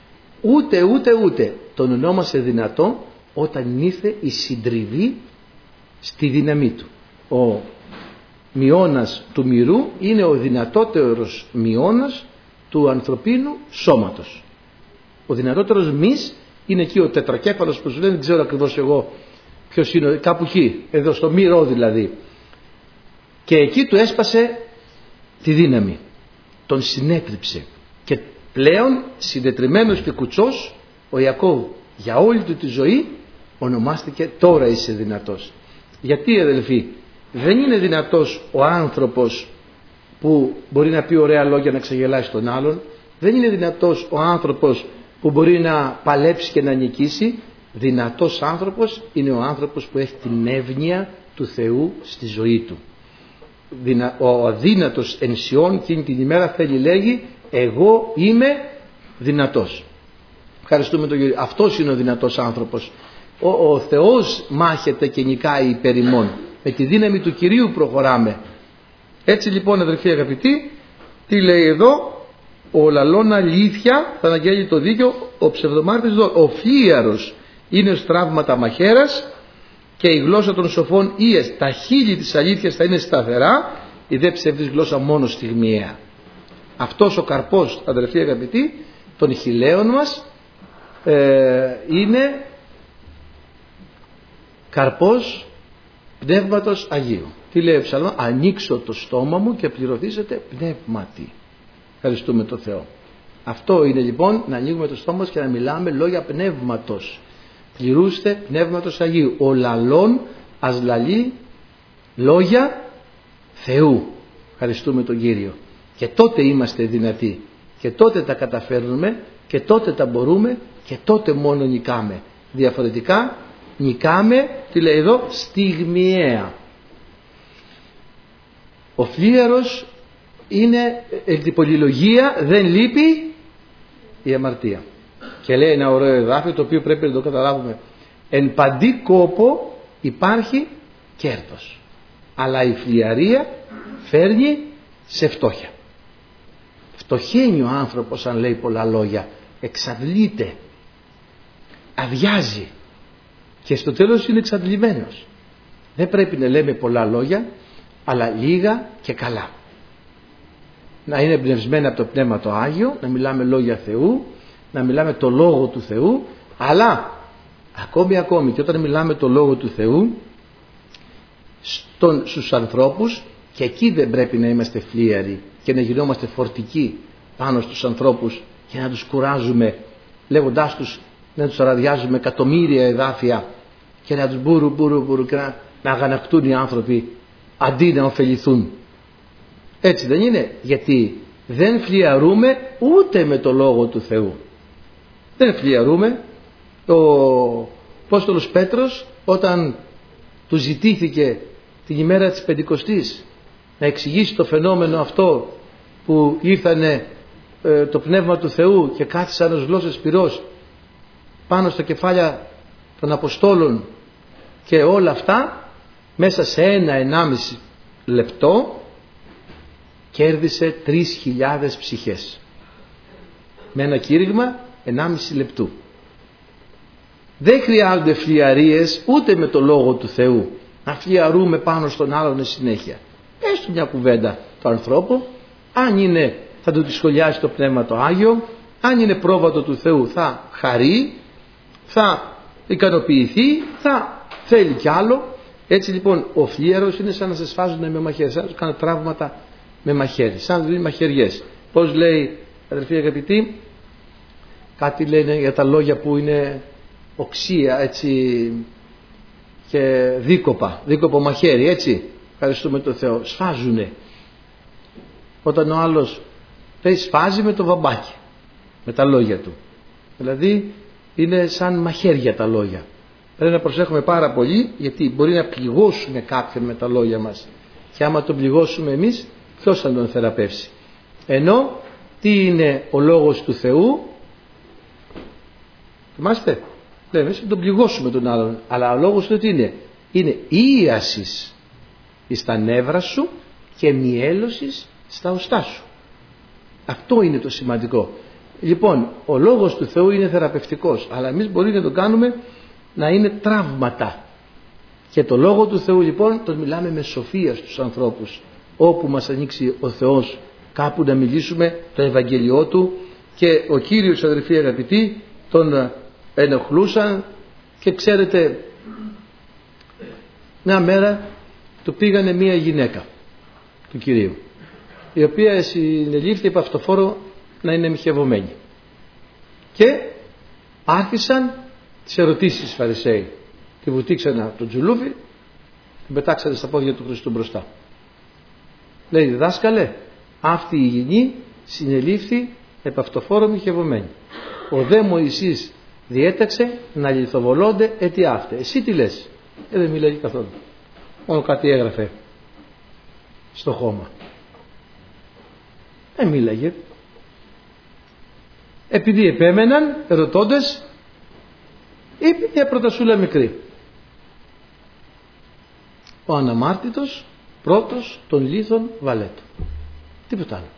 ούτε τον ονόμασε δυνατό όταν ήρθε η συντριβή στη δύναμή του. Ο μειώνας του μυρού είναι ο δυνατότερος μειώνας του ανθρωπίνου σώματος. Ο δυνατότερος μυς είναι εκεί ο τετρακέφαλος που σου λένε, δεν ξέρω ακριβώς εγώ ποιος είναι, κάπου εκεί, εδώ στο μυρό δηλαδή. Και εκεί του έσπασε τη δύναμη, τον συνέτριψε και πλέον συντετριμμένος και κουτσός ο Ιακώβ για όλη του τη ζωή ονομάστηκε τώρα είσαι δυνατός. Γιατί αδελφοί, δεν είναι δυνατός ο άνθρωπος που μπορεί να πει ωραία λόγια να ξεγελάσει τον άλλον, δεν είναι δυνατός ο άνθρωπος που μπορεί να παλέψει και να νικήσει. Δυνατός άνθρωπος είναι ο άνθρωπος που έχει την εύνοια του Θεού στη ζωή του. Ο αδύνατος ενσιών εκείνη την ημέρα θέλει, λέγει, εγώ είμαι δυνατός. Ευχαριστούμε τον Κύριο. Αυτός είναι ο δυνατός άνθρωπος. Ο Θεός μάχεται και νικάει υπέρ ημών. Με τη δύναμη του Κυρίου προχωράμε. Έτσι λοιπόν αδελφοί αγαπητοί, τι λέει εδώ? Ο λαλών αλήθεια θα αναγγέλει το δίκαιο, ο ψευδομάρτης ο φλίαρος είναι στράβματα μαχαίρας και η γλώσσα των σοφών ίες. Τα χείλη της αλήθειας θα είναι σταθερά, η δε ψευδής γλώσσα μόνο στιγμιαία. Αυτός ο καρπός αδελφοί αγαπητοί των χειλαίων μας είναι καρπός πνεύματος Αγίου. Τι λέει ο Ψαλμός? Ανοίξω το στόμα μου και πληρωθήσετε πνεύματι. Ευχαριστούμε τον Θεό. Αυτό είναι λοιπόν, να ανοίγουμε το στόμα μας και να μιλάμε λόγια πνεύματος. Πληρούστε πνεύματος Αγίου. Ο λαλών ας λαλεί λόγια Θεού. Ευχαριστούμε τον Κύριο. Και τότε είμαστε δυνατοί. Και τότε τα καταφέρνουμε. Και τότε τα μπορούμε. Και τότε μόνο νικάμε. Διαφορετικά νικάμε, τι λέει εδώ, στιγμιαία. Ο φλίαρος είναι την πολυλογία, δεν λείπει η αμαρτία. Και λέει ένα ωραίο εδάφιο το οποίο πρέπει να το καταλάβουμε. Εν παντή κόπο υπάρχει κέρδος, αλλά η φλιαρία φέρνει σε φτώχεια. Φτωχαίνει ο άνθρωπος αν λέει πολλά λόγια, εξαντλείται, αδειάζει και στο τέλος είναι εξαντλημένος. Δεν πρέπει να λέμε πολλά λόγια, αλλά λίγα και καλά. Να είναι εμπνευσμένα από το Πνεύμα το Άγιο, να μιλάμε λόγια Θεού, να μιλάμε το Λόγο του Θεού, αλλά ακόμη και όταν μιλάμε το Λόγο του Θεού στους ανθρώπους, και εκεί δεν πρέπει να είμαστε φλίαροι και να γινόμαστε φορτικοί πάνω στους ανθρώπους και να τους κουράζουμε λέγοντάς τους, να τους αραδιάζουμε εκατομμύρια εδάφια και να τους μπουρου και να αγανακτούν οι άνθρωποι αντί να ωφεληθούν. Έτσι δεν είναι? Γιατί δεν φλιαρούμε ούτε με το Λόγο του Θεού. Δεν φλιαρούμε. Ο Απόστολος Πέτρος, όταν του ζητήθηκε την ημέρα της Πεντηκοστής να εξηγήσει το φαινόμενο αυτό που ήρθανε το Πνεύμα του Θεού και κάθισαν ως γλώσσες πυρός πάνω στα κεφάλια των Αποστόλων και όλα αυτά, μέσα σε 1-1,5 λεπτό κέρδισε 3.000 ψυχές με ένα κήρυγμα 1,5 λεπτού. Δεν χρειάζονται φλιαρίες ούτε με το Λόγο του Θεού να φλιαρούμε πάνω στον άλλον συνέχεια. Έστω μια κουβέντα του ανθρώπου, αν είναι θα του τη σχολιάσει το Πνεύμα το Άγιο, αν είναι πρόβατο του Θεού θα χαρεί, θα ικανοποιηθεί, θα θέλει κι άλλο. Έτσι λοιπόν ο φλίαρος είναι σαν να σε σφάζουν με μαχαίρες, σαν να σου κάνουν τραύματα με μαχαίρι, σαν να δίνει μαχαιριές. Πώς λέει, αδελφοί αγαπητοί, κάτι λένε για τα λόγια που είναι οξία, έτσι, και δίκοπο μαχαίρι, έτσι, ευχαριστούμε τον Θεό, σφάζουνε. Όταν ο άλλος σφάζει με το βαμπάκι, με τα λόγια του, δηλαδή είναι σαν μαχαίρια τα λόγια. Πρέπει να προσέχουμε πάρα πολύ, γιατί μπορεί να πληγώσουμε κάποιον με τα λόγια μας, και άμα τον πληγώσουμε εμείς, ποιος θα τον θεραπεύσει? Ενώ τι είναι ο λόγος του Θεού? Θυμάστε, λέμε να τον πληγώσουμε τον άλλον, αλλά ο λόγος του τι είναι? Είναι ίασης στα νεύρα σου και μιέλωσης στα οστά σου. Αυτό είναι το σημαντικό. Λοιπόν, ο λόγος του Θεού είναι θεραπευτικός, αλλά εμείς μπορεί να το κάνουμε να είναι τραύματα. Και το λόγο του Θεού λοιπόν τον μιλάμε με σοφία στους ανθρώπους, όπου μας ανοίξει ο Θεός κάπου να μιλήσουμε το Ευαγγελιό του. Και ο Κύριος, αδελφοί αγαπητοί, τον ενοχλούσαν, και ξέρετε, μια μέρα του πήγανε μια γυναίκα του Κυρίου, η οποία συνελήφθη επ' αυτοφόρο να είναι μοιχευωμένη, και άρχισαν τις ερωτήσεις οι Φαρισαίοι. Τη βουτήξανε από το τζουλούφι, την πετάξανε στα πόδια του Χριστού μπροστά. Λέει, διδάσκαλε, αυτή η γυνή συνελήφθη επ' αυτοφόρο μοιχευωμένη. Ο δε Μωυσής διέταξε να λιθοβολώνται έτι αύτε. Εσύ τι λες? Δεν μιλάει καθόλου. Μόνο κάτι έγραφε στο χώμα. Δεν μίλαγε. Επειδή επέμεναν ερωτώντες, είπε μια προτασούλα μικρή. Ο αναμάρτητος πρώτος των λίθων βαλέτου. Τίποτα άλλο.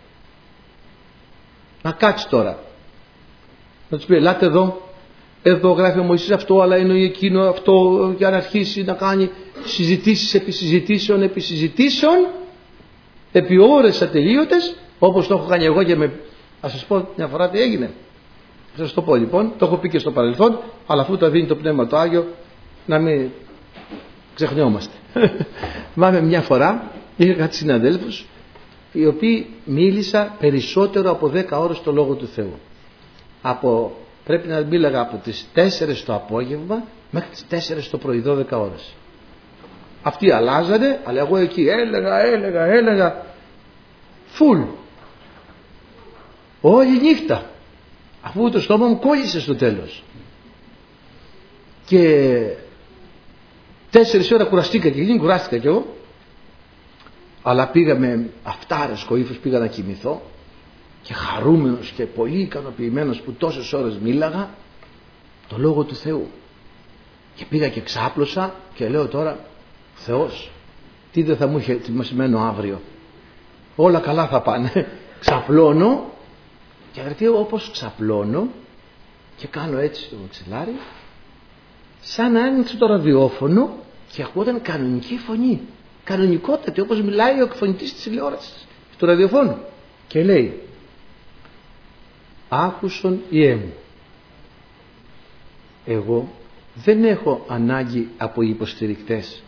Να κάτσει τώρα, να τους πει, ελάτε εδώ γράφει ο Μωυσής αυτό, αλλά εννοεί εκείνο αυτό, για να αρχίσει να κάνει συζητήσεις επί συζητήσεων επί συζητήσεων, επί ώρες ατελείωτες, όπως το έχω κάνει εγώ. Και θα σας πω μια φορά τι έγινε. Θα σας το πω λοιπόν, το έχω πει και στο παρελθόν, αλλά αφού τα δίνει το Πνεύμα το Άγιο, να μην ξεχνιόμαστε. Θυμάμαι μια φορά, είχα κάτι συναδέλφους, οι οποίοι μίλησα περισσότερο από 10 ώρες το Λόγο του Θεού. Πρέπει να μίλαγα από τις 4 το απόγευμα μέχρι τις 4 το πρωί, 12 ώρες. Αυτοί αλλάζανε, αλλά εγώ εκεί έλεγα φουλ όλη νύχτα, αφού το στόμα μου κόλλησε στο τέλος. Και 4 ώρα κουραστήκα, και εκείνη κουράστηκα κι εγώ, αλλά πήγα με αυτάρεσκο ύφος, πήγα να κοιμηθώ, και χαρούμενος και πολύ ικανοποιημένος που τόσες ώρες μίλαγα το Λόγο του Θεού. Και πήγα και ξάπλωσα και λέω τώρα, Θεός, τι δεν θα μου είχε ετοιμασμένο αύριο? Όλα καλά θα πάνε. Ξαπλώνω, και αδερφοί, όπως ξαπλώνω και κάνω έτσι το μαξιλάρι, σαν να άνοιξε το ραδιόφωνο και ακούγονταν κανονική φωνή, κανονικότατη, όπως μιλάει ο εκφωνητής της τηλεόρασης, του ραδιοφώνου, και λέει, άκουσον ιέ μου, εγώ δεν έχω ανάγκη από υποστηρικτές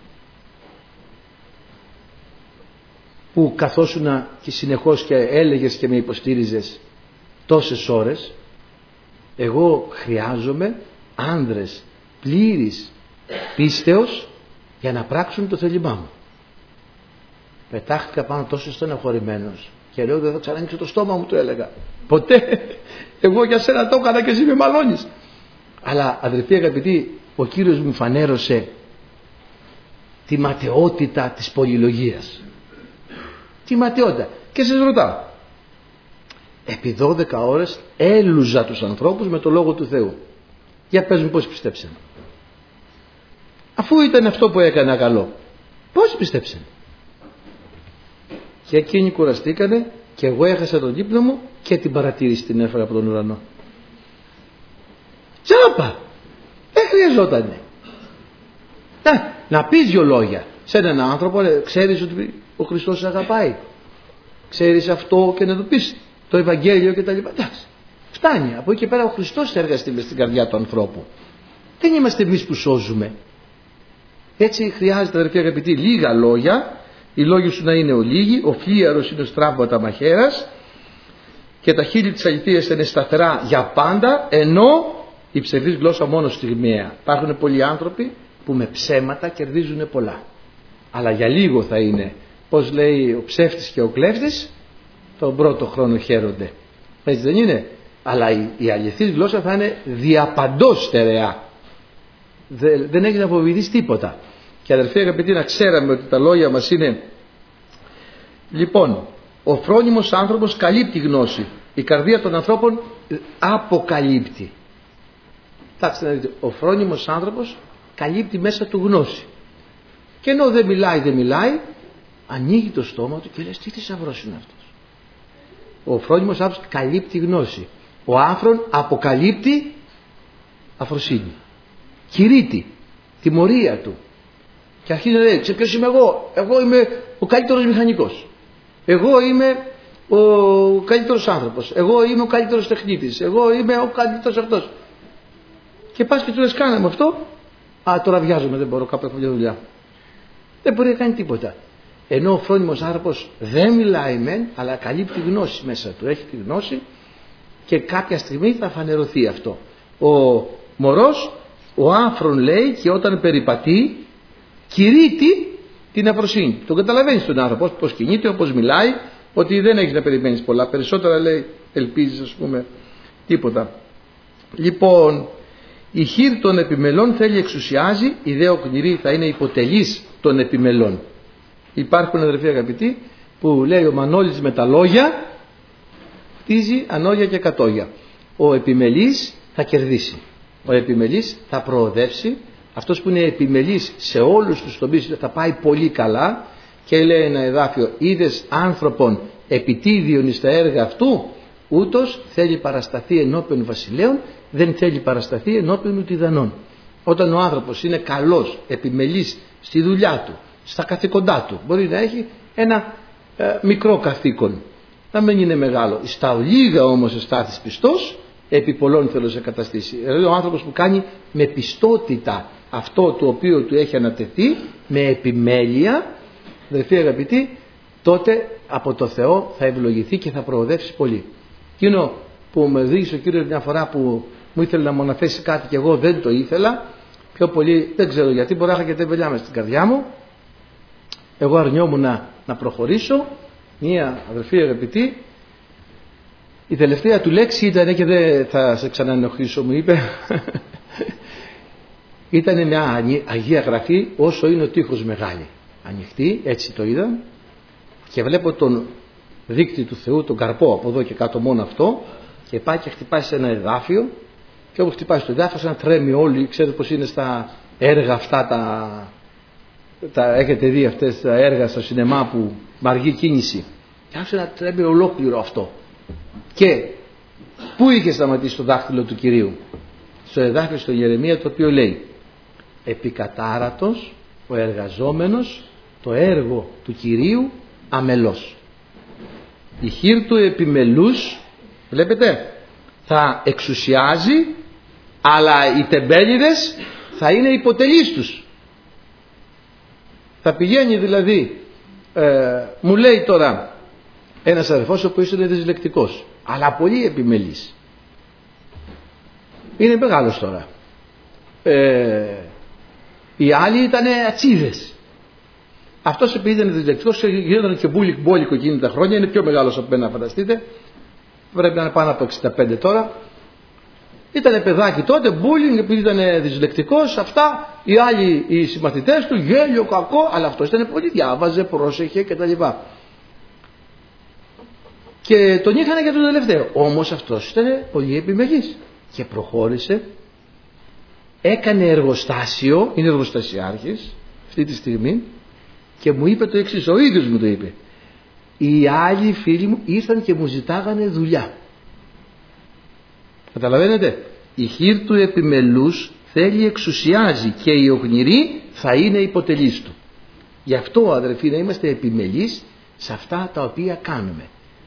που καθόσουνα και συνεχώς και έλεγες και με υποστήριζες τόσες ώρες. Εγώ χρειάζομαι άνδρες πλήρης πίστεως για να πράξουν το θέλημά μου. Πετάχτηκα πάνω τόσο στεναχωρημένος Και λέω δεν θα ξανανοίξω το στόμα μου, το έλεγα. Ποτέ. Εγώ για σένα το έκανα και εσύ με μαλώνεις. Αλλά αδερφοί αγαπητοί, ο Κύριος μου φανέρωσε τη ματαιότητα της πολυλογίας. Τη ματαιότητα. Και σας ρωτάω, επί 12 ώρες έλουζα τους ανθρώπους με το Λόγο του Θεού. Για πες μου πώς πιστέψανε. Αφού ήταν αυτό που έκανα καλό, πώς πιστέψανε. Και εκείνοι κουραστήκανε και εγώ έχασα τον ύπνο μου και την παρατήρηση την έφερα από τον ουρανό. Τσάπα! Δεν χρειαζότανε. Να πεις 2 λόγια σε έναν άνθρωπο, ξέρεις ότι ο Χριστός σε αγαπάει. Ξέρεις αυτό, και να του πεις το Ευαγγέλιο και τα λοιπά. Εντάξει, φτάνει. Από εκεί και πέρα ο Χριστός θα εργαστεί μες στην καρδιά του ανθρώπου. Δεν είμαστε εμείς που σώζουμε. Έτσι χρειάζεται, αδερφοί αγαπητοί, λίγα λόγια. Οι λόγοι σου να είναι ολίγοι, ο φλίαρος είναι ο στράβωτα μαχαίρας και τα χείλη της αληθείας είναι σταθερά για πάντα, ενώ η ψευδής γλώσσα μόνο στιγμιαία. Υπάρχουν πολλοί άνθρωποι που με ψέματα κερδίζουν πολλά, αλλά για λίγο θα είναι. Πώς λέει ο ψεύτης και ο κλέφτης, τον πρώτο χρόνο χαίρονται. Έτσι δεν είναι? Αλλά η αληθής γλώσσα θα είναι διαπαντός στερεά. Δεν έχει να φοβηθείς τίποτα. Και αδερφοί αγαπητοί, να ξέραμε ότι τα λόγια μας είναι. Λοιπόν, ο φρόνιμος άνθρωπος καλύπτει γνώση. Η καρδία των ανθρώπων αποκαλύπτει. Κοιτάξτε να δείτε, ο φρόνιμος άνθρωπος καλύπτει μέσα του γνώση. Και ενώ δεν μιλάει, ανοίγει το στόμα του και λες τι θησαυρός είναι αυτός. Ο φρόνιμος άνθρωπος καλύπτει γνώση. Ο άφρον αποκαλύπτει αφροσύνη. Κηρύττει τιμωρία του. Και αρχίζει να λέει, ξέρεις ποιος είμαι εγώ? Εγώ είμαι ο καλύτερος μηχανικός. Εγώ είμαι ο καλύτερος άνθρωπος. Εγώ είμαι ο καλύτερος τεχνίτης. Εγώ είμαι ο καλύτερος αυτός. Και πας και του λες, κάναμε αυτό. Τώρα βιάζομαι, δεν μπορώ, κάπου έχω μια δουλειά. Δεν μπορεί να κάνει τίποτα. Ενώ ο φρόνιμος άνθρωπος δεν μιλάει μεν, αλλά καλύπτει γνώση μέσα του. Έχει τη γνώση και κάποια στιγμή θα φανερωθεί αυτό. Ο μωρός, ο άφρον λέει, και όταν περιπατεί κηρύττει την αφροσύνη. Τον καταλαβαίνεις τον άνθρωπο πώς κινείται, πώς μιλάει, ότι δεν έχεις να περιμένεις πολλά. Περισσότερα λέει, ελπίζεις, ας πούμε, τίποτα. Λοιπόν, η χείρ των επιμελών θέλει εξουσιάζει, η δε οκνηρή θα είναι υποτελής των επιμελών. Υπάρχουν, αδερφοί αγαπητοί, που λέει ο Μανώλης με τα λόγια χτίζει ανώγια και κατόγια. Ο επιμελής θα κερδίσει. Ο επιμελής θα προοδεύσει. Αυτός που είναι επιμελής σε όλους τους τομείς θα πάει πολύ καλά. Και λέει ένα εδάφιο, είδες άνθρωπον επιτίδιον εις τα έργα αυτού, ούτως θέλει παρασταθεί ενώπιον βασιλέων, δεν θέλει παρασταθεί ενώπιον ουδιδανών. Όταν ο άνθρωπος είναι καλός, επιμελής στη δουλειά του, στα καθήκοντά του, μπορεί να έχει ένα μικρό καθήκον, να μην είναι μεγάλο. Στα ολίγα όμως εστάθης πιστός, επί πολλών θέλω σε καταστήσει. Δηλαδή ο άνθρωπος που κάνει με πιστότητα αυτό το οποίο του έχει ανατεθεί, με επιμέλεια, αδερφοί αγαπητοί, τότε από το Θεό θα ευλογηθεί και θα προοδεύσει πολύ. Εκείνο που με οδήγησε ο Κύριος μια φορά που μου ήθελε να μου αναθέσει κάτι και εγώ δεν το ήθελα, πιο πολύ δεν ξέρω γιατί, μπορεί να είχα και τεμπελιά μες στην καρδιά μου, εγώ αρνιόμουν να προχωρήσω. Μια αδερφή αγαπητή, η τελευταία του λέξη ήταν, και δεν θα σε ξαναενοχλήσω, μου είπε, ήταν μια Αγία Γραφή όσο είναι ο τείχος μεγάλη, ανοιχτή, έτσι το είδα, και βλέπω τον δείκτη του Θεού, τον καρπό από εδώ και κάτω, μόνο αυτό, και πάει και χτυπάει σε ένα εδάφιο, και όπου χτυπάει στο εδάφιο σαν τρέμει όλοι. Ξέρετε πως είναι στα έργα αυτά, τα έχετε δει αυτές τα έργα στο σινεμά που με αργή κίνηση, και άρχισε να τρέμει ολόκληρο αυτό. Και πού είχε σταματήσει το δάχτυλο του Κυρίου? Στο εδάφιο στο Ιερεμία, το οποίο λέει, επικατάρατος ο εργαζόμενος το έργο του Κυρίου αμελός. Η χείρ του επιμελούς, βλέπετε, θα εξουσιάζει, αλλά οι τεμπέληδες θα είναι υποτελείς τους. Θα πηγαίνει δηλαδή, μου λέει τώρα ένας αδερφός ο οποίος είναι δυσλεκτικός, αλλά πολύ επιμελής, είναι μεγάλος τώρα, οι άλλοι ήταν ατσίδες, Αυτός επειδή ήταν δυσλεκτικός, γινόταν και μπόλικο εκείνη τα χρόνια, είναι πιο μεγάλος από μένα, φανταστείτε. Πρέπει να είναι πάνω από 65 τώρα. Ήτανε παιδάκι τότε, bullying, επειδή ήταν δυσλεκτικός, αυτά. Οι άλλοι, οι συμμαθητές του, γέλιο, κακό, αλλά αυτός ήταν πολύ, διάβαζε, πρόσεχε κτλ. Και τον είχαν για τον τελευταίο. Όμως αυτός ήταν πολύ επιμελής και προχώρησε, έκανε εργοστάσιο, είναι εργοστασιάρχης αυτή τη στιγμή, και μου είπε το εξής, ο ίδιος μου το είπε. Οι άλλοι φίλοι μου ήρθαν και μου ζητάγανε δουλειά. Καταλαβαίνετε, η χείρ του επιμελούς θέλει εξουσιάζει και η ογνηρή θα είναι υποτελής του. Γι' αυτό, αδερφοί, να είμαστε επιμελείς σε αυτά τα οποία κάνουμε.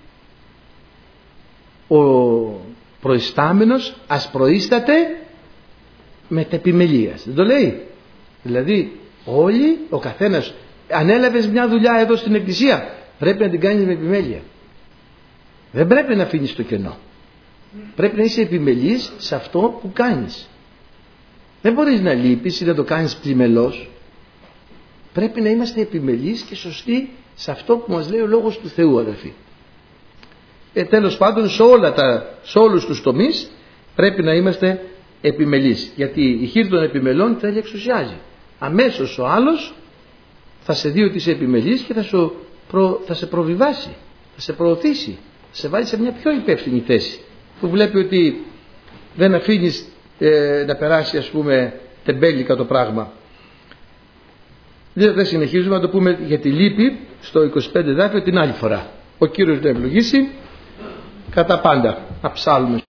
Ο προϊστάμενος ας προείσταται μετεπιμελίας. Δεν το λέει? Δηλαδή όλοι, ο καθένας, ανέλαβες μια δουλειά εδώ στην εκκλησία, πρέπει να την κάνεις με επιμέλεια. Δεν πρέπει να αφήνεις το κενό. Πρέπει να είσαι επιμελής σε αυτό που κάνεις. Δεν μπορείς να λείπεις ή να το κάνεις πλημελώς. Πρέπει να είμαστε επιμελείς και σωστοί σε αυτό που μας λέει ο Λόγος του Θεού, αδερφοί. Τέλος πάντων, σε όλους τους τομείς πρέπει να είμαστε επιμελείς, γιατί η χείρ των επιμελών θέλει εξουσιάζει. Αμέσως ο άλλος θα σε δει ότι είσαι επιμελής και θα σε προβιβάσει, θα σε προωθήσει, θα σε βάλει σε μια πιο υπεύθυνη θέση, που βλέπει ότι δεν αφήνεις να περάσει, ας πούμε, τεμπέλικα το πράγμα. Δεν συνεχίζουμε, να το πούμε για τη λύπη στο 25 δάφιο την άλλη φορά. Ο Κύριος να ευλογήσει κατά πάντα. Αψάλουμε.